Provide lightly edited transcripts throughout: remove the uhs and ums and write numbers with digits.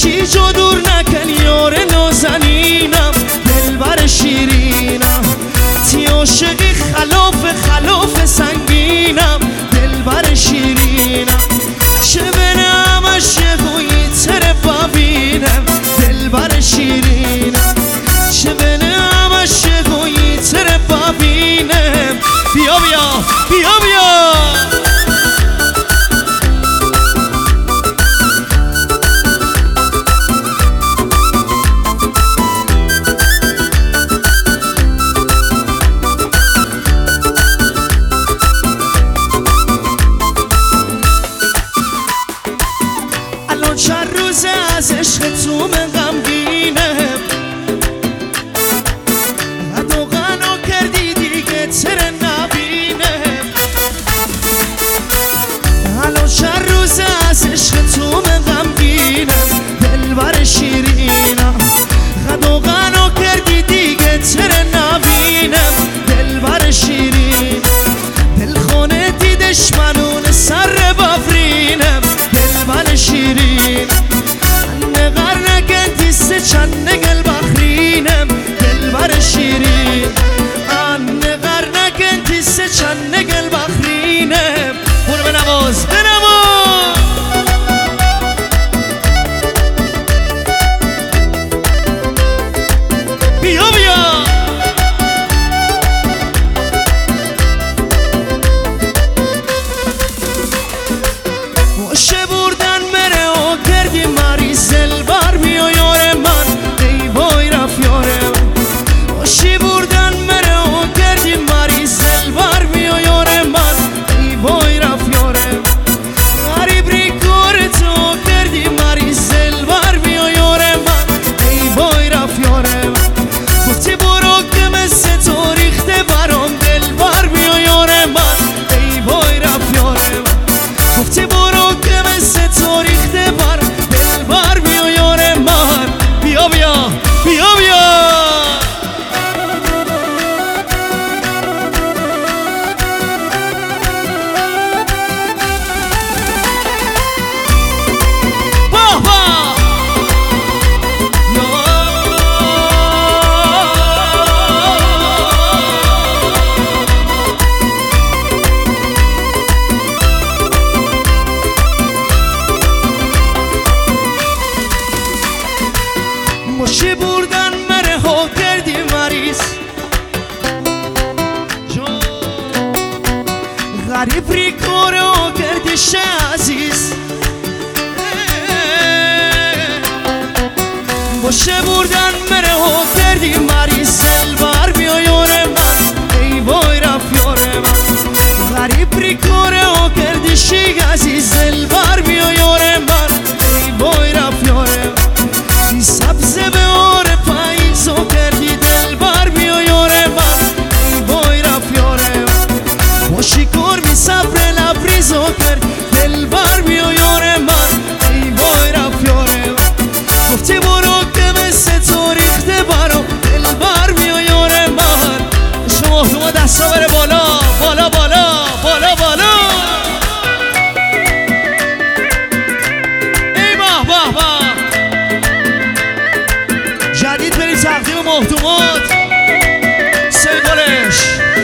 هیچی جو دور نکن یار نازنینم دلبر شیرینم تی عاشقی خلاف سنگینم دلبر شیرینم چه بنام عاشقوی تر ببینم دلبر شیرینم چه بنام عاشقوی تر ببینم بیا بیا بیا بیا چند روزه از عشق تو من غمگینم حد و غنا کردی دیگه تر نبینم الان چند روزه از عشق تو من غمگینم دلبر شیرینم حد و غنا کردی دیگه تر نبینم دلبر شیرینم دلخونه دی دشمنون سر بفرینم دلبر شیرین نقر نگن دیسته چند نگل بخرینم دلبر شیرین نقر نگن دیسته چند نگل بخرینم برو بنواز بنواز بیا بیا باشه بردن مره و کردی مریض دلبر بیا یار من ای وای رفت یار من باشه بردن مره و کردی مریض دلبر بیا یار من ای وای رفت یار من غریب ری کار تو کردی مریض دلبر بیا یار من ای وای رفت یار من گفتی برو که مثل تو ریخته برام دلبر بیا یار من ای وای رفت یار من گفتی برو که مثل تو ریخته بر دلبر بیا یار من بیا بیا بیا بیا ماشی بردن مره ها کردی مریض غریب ری کاره ها کردی شه عزیز ماشی بردن مره ها کردی مریض دلبر بیا یار من ای وای رفت یار من غریب ری کاره ها کردی شه عزیز دلبر بیا یار من ای وای رفت یار من سبز به آر پاییزو کردی دلبر بیا یار من ای وای رفت یار من باشی کار می صبر لبریزو کرد دلبر بیا یار من ای وای رفت یار من گفتی برو که مثل تو ریخته برام دلبر بیا یار من شما تو ما دستا بره بالا بالا بالا بالا بالا ای به به به جدید بریم تقدیم محتومات سیگلش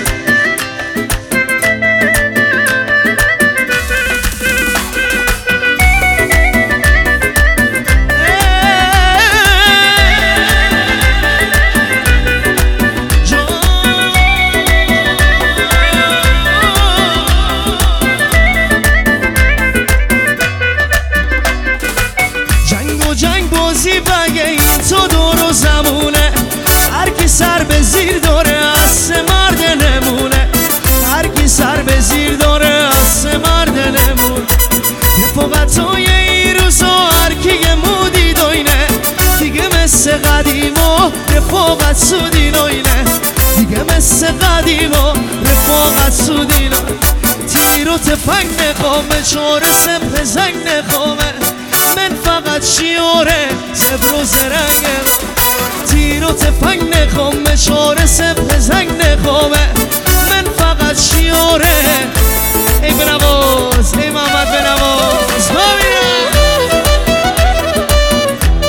جنگ بازی بگه این تو دور و زمونه هر کی سر به زیر داره از مرد نمونه هر کی سر به زیر داره از مرد نمونه رفاقتای این روزا هر کی یه مودی دوینه دیگه مثل قدیما رفاقت سودی نوینه دیگه مثل قدیما رفاقت سودی نوینه تیر و تفنگ نخوامه چاره سپه زنگ نخوامه من فقط شیاره زبر و زرنگه تیر و تفنگ نخوامه چاره سپه زنگ نخوامه من فقط شیاره ای بنواز ای محمد بنواز ببینم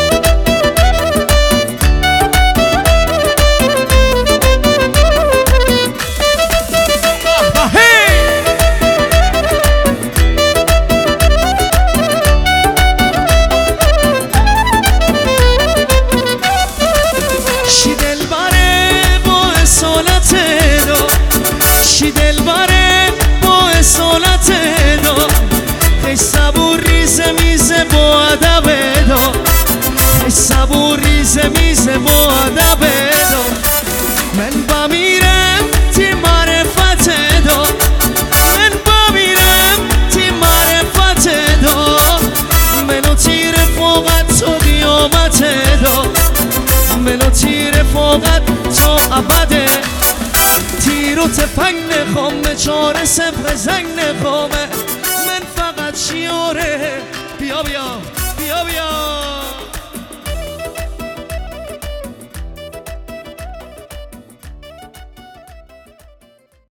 میرم تی معرفت دا من با میرم تی معرفت دا منو تی رفاقت تو قیامت دا منو تی رفاقت تو ابده تیر و تفنگ نخوامه 4-0 زنگ نخوامه من فقط شیاره بیا بیا بیا بیا